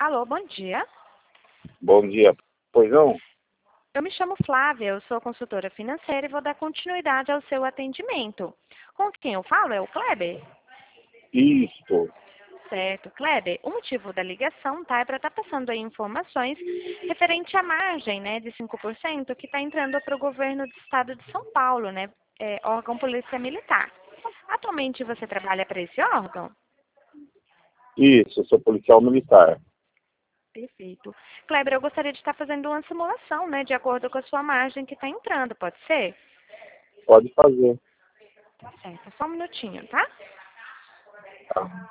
Alô, bom dia. Bom dia. Pois não? Eu me chamo Flávia, eu sou consultora financeira e vou dar continuidade ao seu atendimento. Com quem eu falo é o Kleber? Isto. Certo, Kleber. O motivo da ligação, tá, é para estar passando aí informações referente à margem, né, de 5% que está entrando para o governo do estado de São Paulo, né, órgão Polícia Militar. Atualmente você trabalha para esse órgão? Isso, eu sou policial militar. Perfeito. Kleber, eu gostaria de estar fazendo uma simulação, né, de acordo com a sua margem que está entrando, pode ser? Pode fazer. Tá certo, só um minutinho, tá? Tá.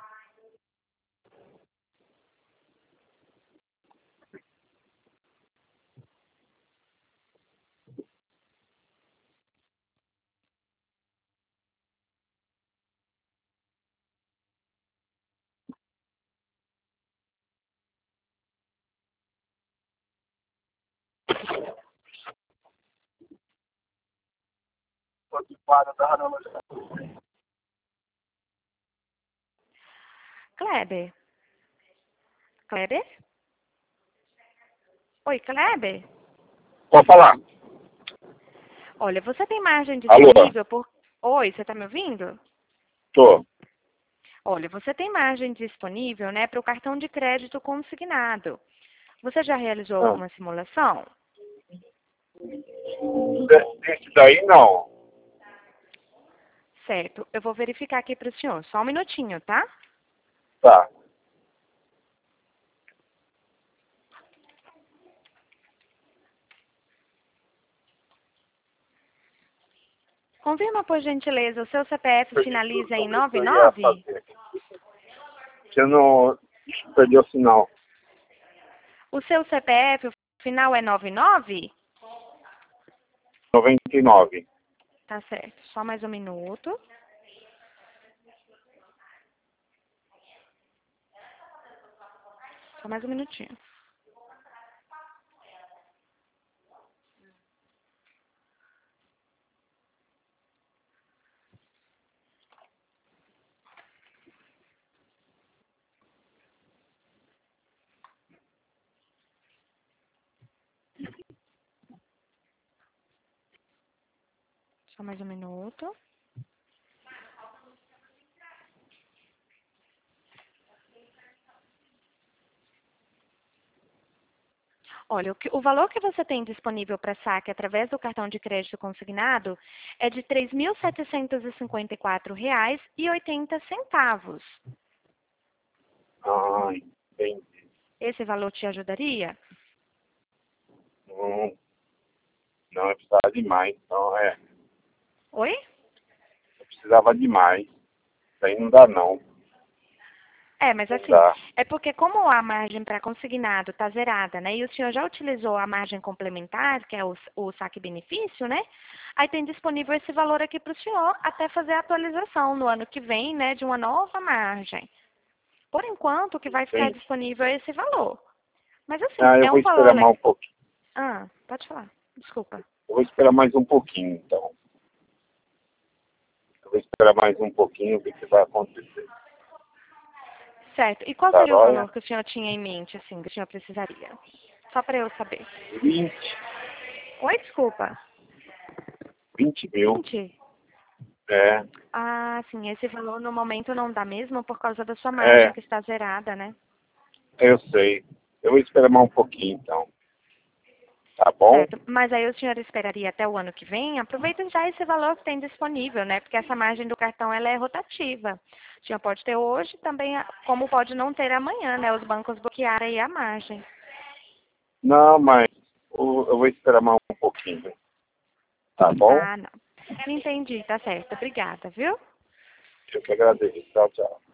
Kleber? Kleber? Oi, Kleber? Pode falar. Olha, você tem margem Alô? disponível por... Oi, você está me ouvindo? Tô. Olha, você tem margem disponível, né, para o cartão de crédito consignado. Você já realizou Ah. alguma simulação? Desse daí não. Certo, eu vou verificar aqui para o senhor. Só um minutinho, tá? Tá. Confirma, por gentileza, o seu CPF finaliza em Eu ia 99? fazer. Você não perdeu o sinal. O seu CPF, o final é 99? 99. Tá certo. Só mais um minuto. Só mais um minutinho. Só mais um minuto. Olha, o valor que você tem disponível para saque através do cartão de crédito consignado é de R$ 3.754,80. Ah, entendi. Esse valor te ajudaria? Não, não, eu precisava demais. Então, Oi? eu precisava demais. Isso aí não dá, não. É, mas Não assim, dá. é porque como a margem para consignado está zerada, né? E o senhor já utilizou a margem complementar, que é o saque-benefício, né? Aí tem disponível esse valor aqui para o senhor até fazer a atualização no ano que vem, né? De uma nova margem. Por enquanto, o que vai ficar Entendi. disponível é esse valor. Mas assim, Ah, eu é vou um valor esperar mais legal. um pouquinho. Ah, pode falar. Desculpa. Eu vou esperar mais um pouquinho, então. Eu vou esperar mais um pouquinho o que vai acontecer. Certo. E qual Tá, seria o olha? valor que o senhor tinha em mente, assim, que o senhor precisaria? Só para eu saber. 20. Oi, desculpa. 20 mil. 20? É, Ah, sim, esse valor no momento não dá mesmo por causa da sua margem é, que está zerada, né? eu sei. Eu vou esperar mais um pouquinho, então. Tá bom? Certo. Mas aí o senhor esperaria até o ano que vem? Aproveita já esse valor que tem disponível, né? Porque essa margem do cartão ela é rotativa. O senhor pode ter hoje também, como pode não ter amanhã, né? Os bancos bloquearam aí a margem. Não, mas eu vou esperar mais um pouquinho. Tá bom? Ah, não. Entendi, tá certo. Obrigada, viu? Eu que agradeço. Tchau, tchau.